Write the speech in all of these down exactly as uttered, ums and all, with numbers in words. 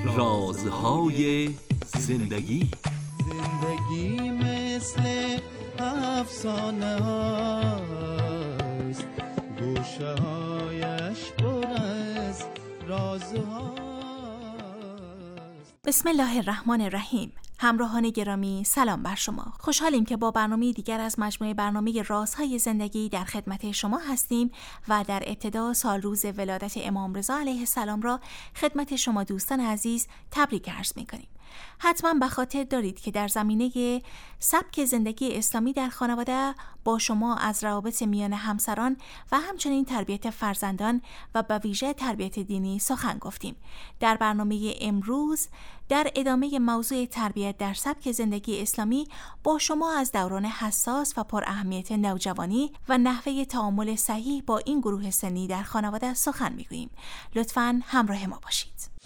رازهای زندگی. زندگی مثل افسانه هاست، گوشه هایش پر از رازهاست. بسم الله الرحمن الرحیم. همراهان گرامی، سلام بر شما. خوشحالیم که با برنامه دیگر از مجموعه برنامه رازهای زندگی در خدمت شما هستیم و در ابتدا سال روز ولادت امام رضا علیه السلام را خدمت شما دوستان عزیز تبریک عرض می‌کنیم. حتما به خاطر دارید که در زمینه سبک زندگی اسلامی در خانواده با شما از روابط میان همسران و همچنین تربیت فرزندان و به ویژه تربیت دینی سخن گفتیم. در برنامه امروز در ادامه موضوع تربیت در سبک زندگی اسلامی با شما از دوران حساس و پر اهمیت نوجوانی و نحوه تعامل صحیح با این گروه سنی در خانواده سخن میگوییم. لطفاً همراه ما باشید.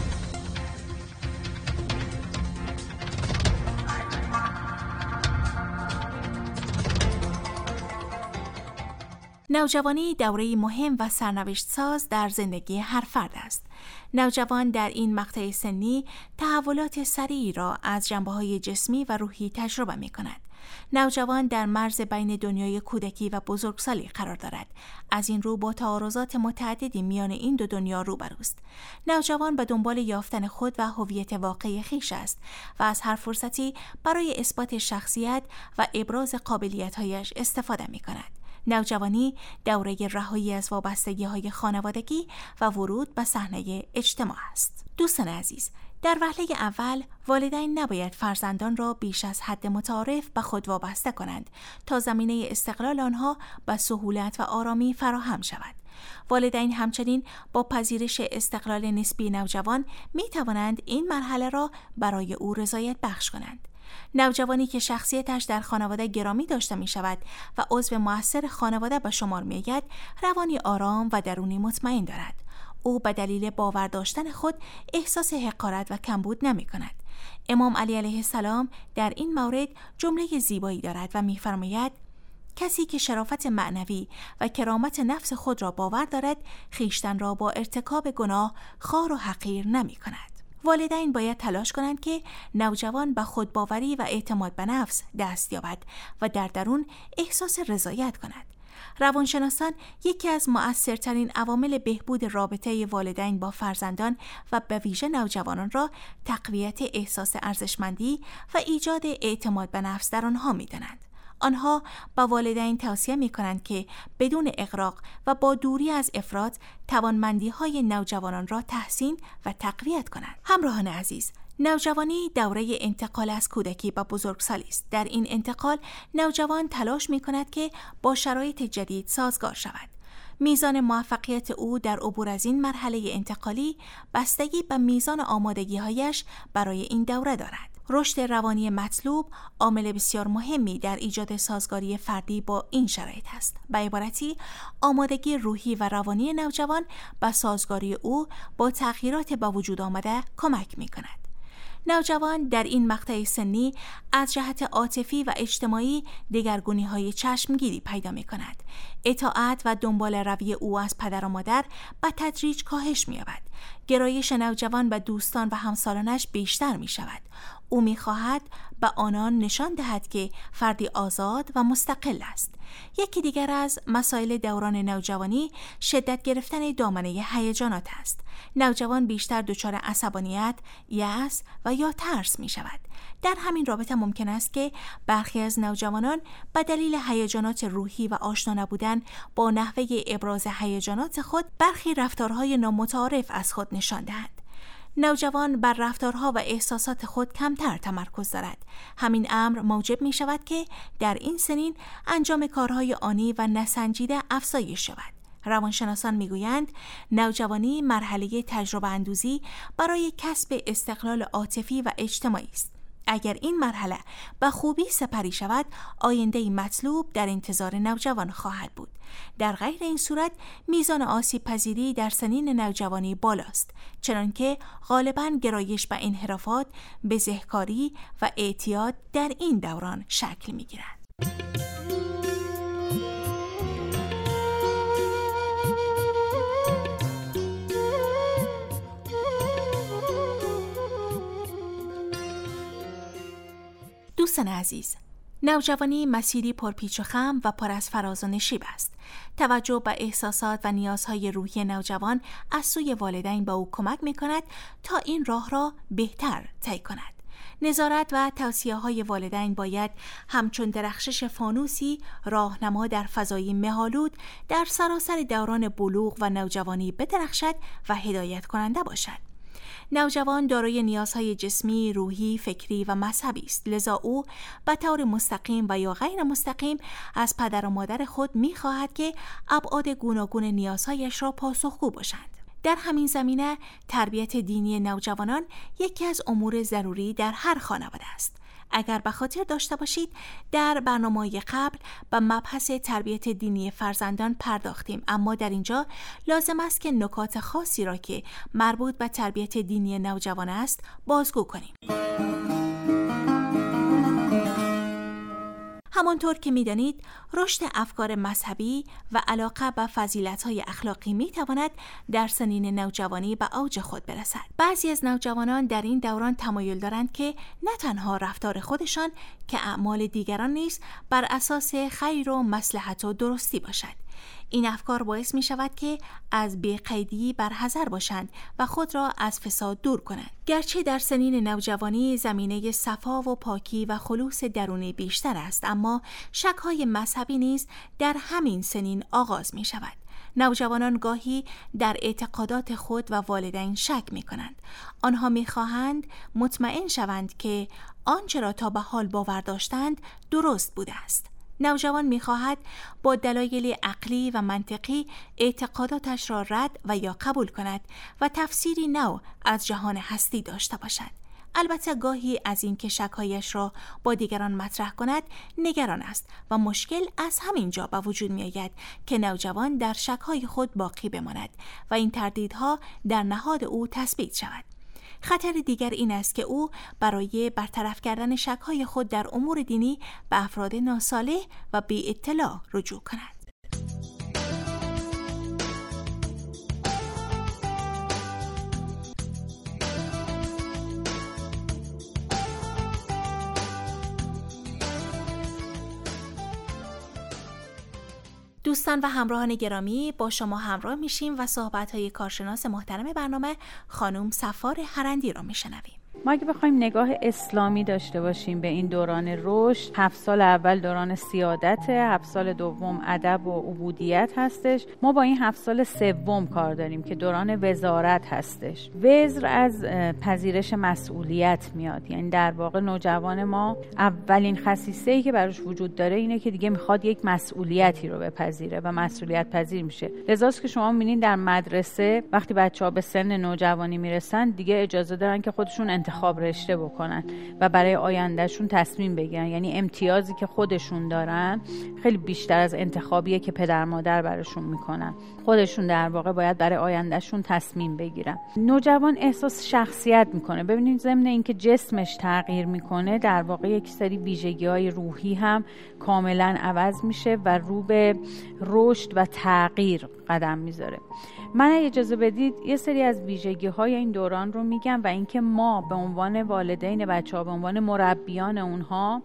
نوجوانی دوره‌ای مهم و سرنوشت ساز در زندگی هر فرد است. نوجوان در این مقطع سنی تحولات سریعی را از جنبه‌های جسمی و روحی تجربه می‌کند. نوجوان در مرز بین دنیای کودکی و بزرگسالی قرار دارد. از این رو با تعارضات متعددی میان این دو دنیا روبروست. نوجوان به دنبال یافتن خود و هویت واقعی خویش است و از هر فرصتی برای اثبات شخصیت و ابراز قابلیت‌هایش استفاده می‌کند. نوجوانی دوره رهایی از وابستگی‌های خانوادگی و ورود به صحنه اجتماع است. دوستان عزیز، در وهله اول والدین نباید فرزندان را بیش از حد متعارف به خود وابسته کنند تا زمینه استقلال آنها به سهولت و آرامی فراهم شود. والدین همچنین با پذیرش استقلال نسبی نوجوان می توانند این مرحله را برای او رضایت بخش کنند. نوجوانی که شخصیتش در خانواده گرامی داشته می شود و عضو مؤثر خانواده به شمار می آید، روانی آرام و درونی مطمئن دارد. او به دلیل باور داشتن خود احساس حقارت و کمبود نمی کند. امام علی علیه السلام در این مورد جمله زیبایی دارد و می فرماید: کسی که شرافت معنوی و کرامت نفس خود را باور دارد، خویشتن را با ارتکاب گناه خوار و حقیر نمی کند. والدین باید تلاش کنند که نوجوان به خودباوری و اعتماد به نفس دست یابد و در درون احساس رضایت کند. روانشناسان یکی از مؤثرترین عوامل بهبود رابطه والدین با فرزندان و به ویژه نوجوانان را تقویت احساس ارزشمندی و ایجاد اعتماد به نفس در آنها می‌دانند. آنها با والدین توصیه می کنند که بدون اغراق و با دوری از افراط توانمندی های نوجوانان را تحسین و تقویت کنند. همراهان عزیز، نوجوانی دوره انتقال از کودکی به بزرگسالی است. در این انتقال نوجوان تلاش می کند که با شرایط جدید سازگار شود. میزان موفقیت او در عبور از این مرحله انتقالی بستگی به میزان آمادگی‌هایش برای این دوره دارد. رشد روانی مطلوب عامل بسیار مهمی در ایجاد سازگاری فردی با این شرایط است. به عبارتی، آمادگی روحی و روانی نوجوان به سازگاری او با تغییرات به وجود آمده کمک می‌کند. نوجوان در این مقطع سنی از جهت عاطفی و اجتماعی دگرگونی‌های چشمگیری پیدا می‌کند. اطاعت و دنبال روی او از پدر و مادر به تدریج کاهش می‌یابد. گرایش نوجوان به دوستان و همسالانش بیشتر می‌شود. او می‌خواهد به آنان نشان دهد که فردی آزاد و مستقل است. یکی دیگر از مسائل دوران نوجوانی شدت گرفتن دامنه هیجانات است. نوجوان بیشتر دچار عصبانیت، یأس و یا ترس می شود. در همین رابطه ممکن است که برخی از نوجوانان به دلیل هیجانات روحی و آشنا نبودن با نحوه ابراز هیجانات خود برخی رفتارهای نامتعارف از خود نشان دهند. نوجوان بر رفتارها و احساسات خود کمتر تمرکز دارد. همین امر موجب می شود که در این سنین انجام کارهای آنی و نسنجیده افزایش شود. روانشناسان میگویند نوجوانی مرحله تجربه اندوزی برای کسب استقلال عاطفی و اجتماعی است. اگر این مرحله به خوبی سپری شود، آینده مطلوب در انتظار نوجوان خواهد بود. در غیر این صورت میزان آسیب پذیری در سنین نوجوانی بالاست، چنانکه غالباً گرایش به انحرافات، بزهکاری و اعتیاد در این دوران شکل میگیرد. دوستان عزیز، نوجوانی مسیری پرپیچ و خم و پر از فراز و نشیب است. توجه به احساسات و نیازهای روحی نوجوان از سوی والدین به او کمک می‌کند تا این راه را بهتر طی کند. نظارت و توصیه‌های والدین باید همچون درخشش فانوسی راهنما در فضای مه‌آلود در سراسر دوران بلوغ و نوجوانی بدرخشد و هدایت کننده باشد. نوجوان دارای نیازهای جسمی، روحی، فکری و مذهبی است، لذا او به طور مستقیم و یا غیر مستقیم از پدر و مادر خود می‌خواهد که ابعاد گوناگون نیازهایش را پاسخگو باشند. در همین زمینه تربیت دینی نوجوانان یکی از امور ضروری در هر خانواده است. اگر به خاطر داشته باشید در برنامه‌های قبل به مبحث تربیت دینی فرزندان پرداختیم، اما در اینجا لازم است که نکات خاصی را که مربوط به تربیت دینی نوجوان است بازگو کنیم. همانطور که می‌دانید رشد افکار مذهبی و علاقه به فضیلت‌های اخلاقی می‌تواند در سنین نوجوانی به اوج خود برسد. بعضی از نوجوانان در این دوران تمایل دارند که نه تنها رفتار خودشان که اعمال دیگران نیز بر اساس خیر و مصلحت و درستی باشد. این افکار باعث می شود که از بی‌قیدی برحذر باشند و خود را از فساد دور کنند. گرچه در سنین نوجوانی زمینه صفا و پاکی و خلوص درونی بیشتر است، اما شک‌های مذهبی نیز در همین سنین آغاز می شود. نوجوانان گاهی در اعتقادات خود و والدین شک می کنند. آنها می خواهند مطمئن شوند که آنچه را تا به حال باور داشتند درست بوده است. نوجوان می‌خواهد با دلایل عقلی و منطقی اعتقاداتش را رد و یا قبول کند و تفسیری نو از جهان هستی داشته باشد. البته گاهی از این که شک‌هایش را با دیگران مطرح کند نگران است و مشکل از همین جا به وجود می‌آید که نوجوان در شک‌های خود باقی بماند و این تردیدها در نهاد او تثبیت شود. خطر دیگر این است که او برای برطرف کردن شک‌های خود در امور دینی به افراد ناصالح و بی اطلاع رجوع کند. دوستان و همراهان گرامی، با شما همراه میشیم و صحبت‌های کارشناس محترم برنامه خانم صفار هرندی را میشنویم. ما اگه بخوایم نگاه اسلامی داشته باشیم به این دوران رشد، هفت سال اول دوران سیادت، هفت سال دوم ادب و عبودیت هستش. ما با این هفت سال سوم کار داریم که دوران وزارت هستش. وزر از پذیرش مسئولیت میاد، یعنی در واقع نوجوان ما اولین خصیصه‌ای که براش وجود داره اینه که دیگه میخواد یک مسئولیتی رو بپذیره و مسئولیت پذیر میشه. لذاست که شما میبینید در مدرسه وقتی بچه‌ها به سن نوجوانی میرسن دیگه اجازه دارن که خودشون انتخاب رشته بکنن و برای آیندهشون تصمیم بگیرن. یعنی امتیازی که خودشون دارن خیلی بیشتر از انتخابیه که پدر مادر براشون میکنن. خودشون در واقع باید برای آیندهشون تصمیم بگیرن. نوجوان احساس شخصیت میکنه. ببینید ضمن اینکه جسمش تغییر میکنه، در واقع یک سری ویژگی‌های روحی هم کاملا عوض میشه و رو به رشد و تغییر قدم میذاره. من اجازه بدید یه سری از ویژگی‌های این دوران رو میگم و اینکه ما به عنوان والدین بچه‌ها، به عنوان مربیان اونها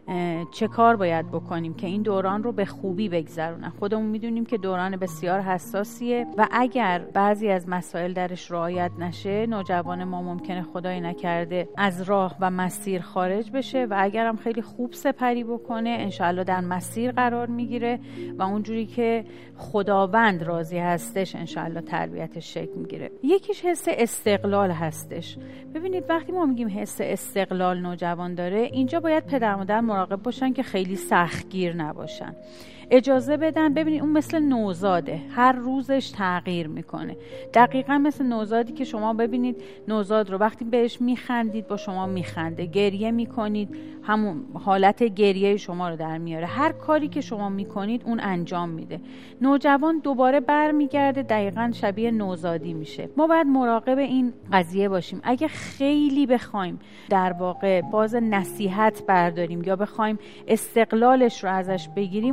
چه کار باید بکنیم که این دوران رو به خوبی بگذرونن. خودمون میدونیم که دوران بسیار حساسیه و اگر بعضی از مسائل درش رعایت نشه، نوجوان ما ممکنه خدای نکرده از راه و مسیر خارج بشه و اگرم خیلی خوب سپری بکنه انشاءالله در مسیر قرار میگیره و اونجوری که خداوند راضی هستش انشاءالله تربیتش شکل میگیره. یکیش حس استقلال هستش. ببینید وقتی ما میگیم حس استقلال نوجوان داره، اینجا باید پدر مادر مراقب باشن که خیلی سختگیر نباشن. اجازه بدن. ببینید اون مثل نوزاده، هر روزش تغییر میکنه. دقیقا مثل نوزادی که شما ببینید نوزاد رو وقتی بهش میخندید با شما میخنده، گریه میکنید همون حالت گریه شما رو در میاره. هر کاری که شما میکنید اون انجام میده. نوجوان دوباره برمیگرده دقیقا شبیه نوزادی میشه. ما باید مراقب این قضیه باشیم. اگه خیلی بخوایم در واقع باز نصیحت برداریم یا بخوایم استقلالش رو ازش بگیریم، اون روز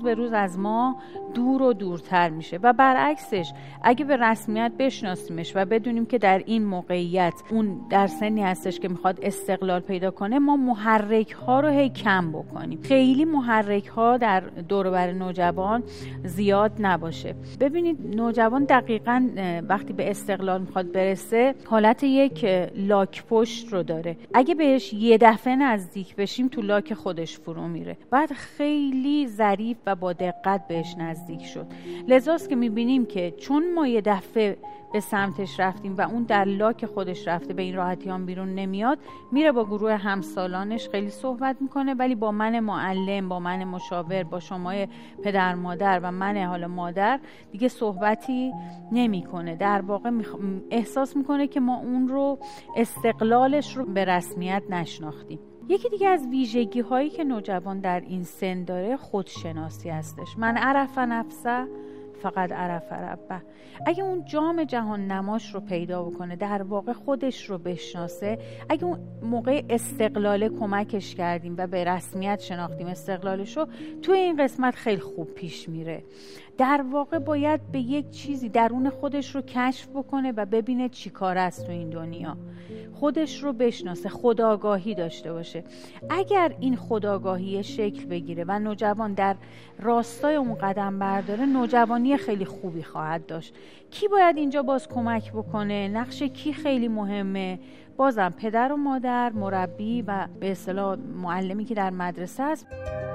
به روز از ما دور و دورتر میشه و برعکسش اگه به رسمیت بشناسیمش و بدونیم که در این موقعیت اون در سنی هستش که میخواد استقلال پیدا کنه، ما محرک ها رو هی کم بکنیم. خیلی محرک ها در دور و بر نوجوان زیاد نباشه. ببینید نوجوان دقیقاً وقتی به استقلال میخواد برسه حالت یک لاک پشت رو داره. اگه بهش یه دفعه نزدیک بشیم تو لاک خودش فرو میره. بعد خیلی ظریف و با دقت بهش نزدیک شد. لذاست که میبینیم که چون ما یه دفعه به سمتش رفتیم و اون در لاک خودش رفته، به این راحتی هم بیرون نمیاد، میره با گروه همسالانش خیلی صحبت میکنه، ولی با من معلم، با من مشاور، با شما پدر مادر و من حالا مادر دیگه صحبتی نمیکنه. در واقع احساس میکنه که ما اون رو استقلالش رو به رسمیت نشناختیم. یکی دیگه از ویژگی هایی که نوجوان در این سن داره خودشناسی هستش. من عرف نفسه فقط عرف ربه. اگه اون جام جهان نماش رو پیدا بکنه، در واقع خودش رو بشناسه، اگه اون موقع استقلال کمکش کردیم و به رسمیت شناختیم استقلالش رو، تو این قسمت خیلی خوب پیش میره. در واقع باید به یک چیزی درون خودش رو کشف بکنه و ببینه چی کار است تو این دنیا. خودش رو بشناسه، خودآگاهی داشته باشه. اگر این خودآگاهی شکل بگیره و نوجوان در راستای اون قدم برداره، نوجوانی خیلی خوبی خواهد داشت. کی باید اینجا باز کمک بکنه؟ نقش کی خیلی مهمه؟ بازم پدر و مادر، مربی و به اصطلاح معلمی که در مدرسه است.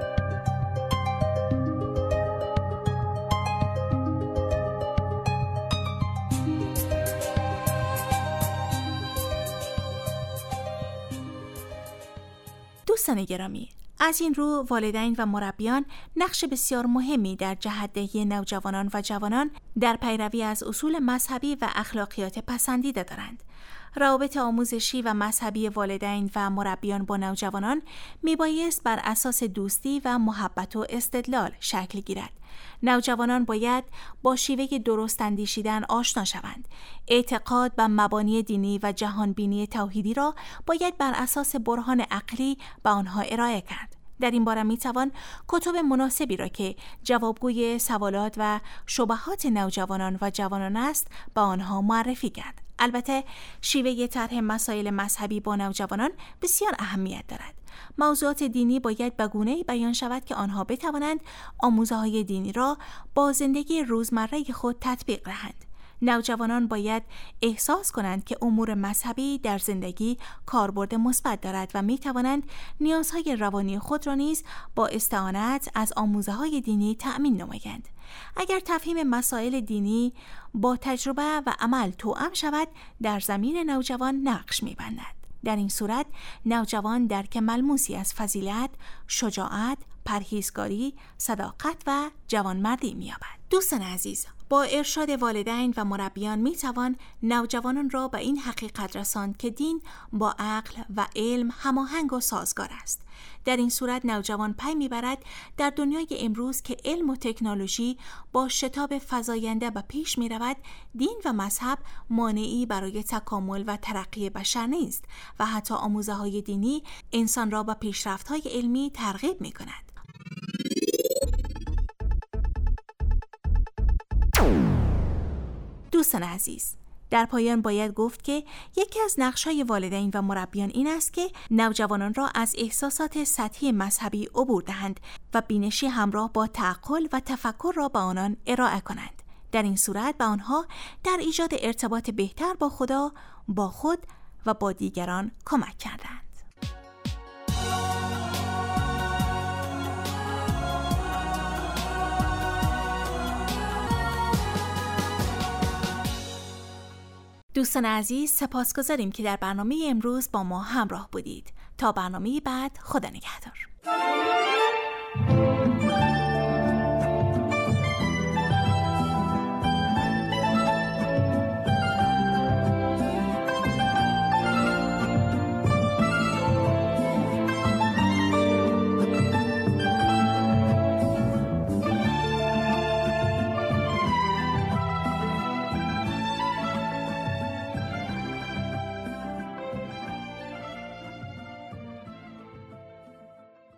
دوستان گرامی، از این رو والدین و مربیان نقش بسیار مهمی در جهت‌دهی نوجوانان و جوانان در پیروی از اصول مذهبی و اخلاقیات پسندیده دارند. روابط آموزشی و مذهبی والدین و مربیان با نوجوانان میبایست بر اساس دوستی و محبت و استدلال شکل گیرد. نوجوانان باید با شیوه درست اندیشیدن آشنا شوند. اعتقاد به مبانی دینی و جهانبینی توحیدی را باید بر اساس برهان عقلی به آنها ارائه کرد. در این باره می توان کتب مناسبی را که جوابگوی سوالات و شبهات نوجوانان و جوانان است به آنها معرفی کرد. البته شیوه طرح مسائل مذهبی با نوجوانان بسیار اهمیت دارد. موضوعات دینی باید به گونه‌ای بیان شود که آنها بتوانند آموزه‌های دینی را با زندگی روزمره خود تطبیق دهند. نوجوانان باید احساس کنند که امور مذهبی در زندگی کاربرد مثبت دارد و می توانند نیازهای روانی خود را نیز با استعانت از آموزه‌های دینی تأمین نمایند. اگر تفهیم مسائل دینی با تجربه و عمل توأم شود، در ضمیر نوجوان نقش می‌بندد. در این صورت نوجوان درک ملموسی از فضیلت، شجاعت، پرهیزگاری، صداقت و جوانمردی می‌یابد. دوستان عزیز، با ارشاد والدین و مربیان میتوان نوجوانان را به این حقیقت رساند که دین با عقل و علم هماهنگ و سازگار است. در این صورت نوجوان پی میبرد در دنیای امروز که علم و تکنولوژی با شتاب فزاینده به پیش میرود، دین و مذهب مانعی برای تکامل و ترقی بشر نیست و حتی آموزه‌های دینی انسان را به پیشرفت‌های علمی ترغیب میکند. دوستان عزیز، در پایان باید گفت که یکی از نقش‌های والدین و مربیان این است که نوجوانان را از احساسات سطحی مذهبی عبور دهند و بینشی همراه با تعقل و تفکر را به آنان ارائه کنند. در این صورت به آنها در ایجاد ارتباط بهتر با خدا، با خود و با دیگران کمک کردند. دوستان عزیز، سپاسگزاریم که در برنامه امروز با ما همراه بودید. تا برنامه بعد، خدا نگهدار.